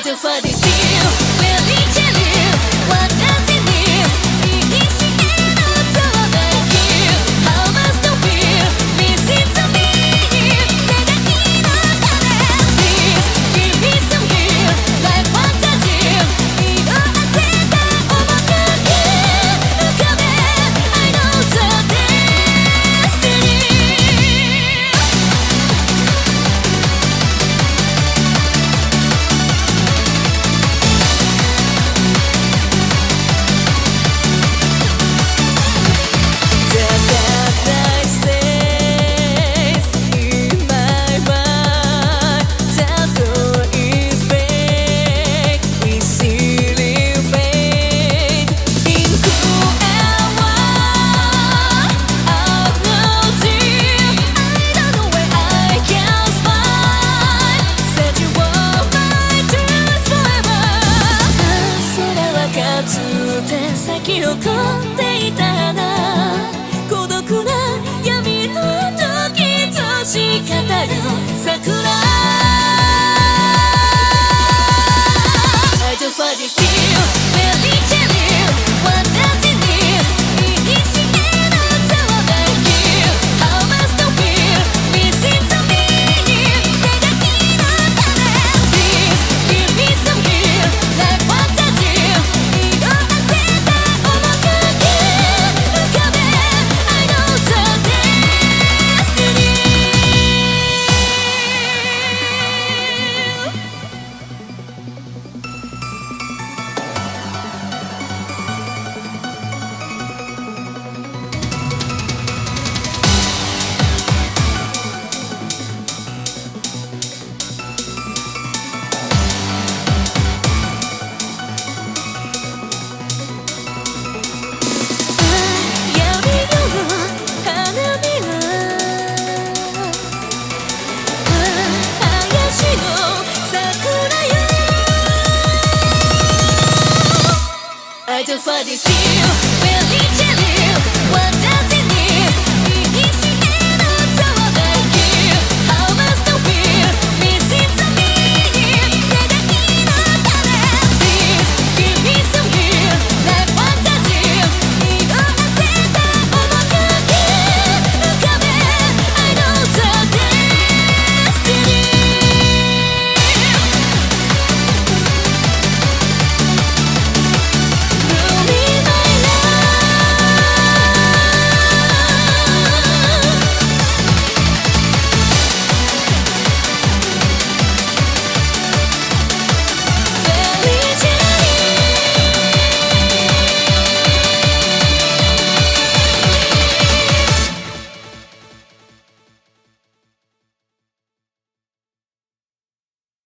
do for this deal? Really tell you what does it mean? いいしへのそばに How must I feel? Listen to me 長きの鐘 Please give me some gear Like fantasy 色あせた面影浮かべ I know the destiny先を越っていたな孤独な闇の時とし語る桜 I do for this deal Really tell you What does it mean いいしへのそばに How must I feel Listen to me 長きの鐘 Please give me some gear Like fantasy 色あせた面影浮かべ I know the destiny I do for this deal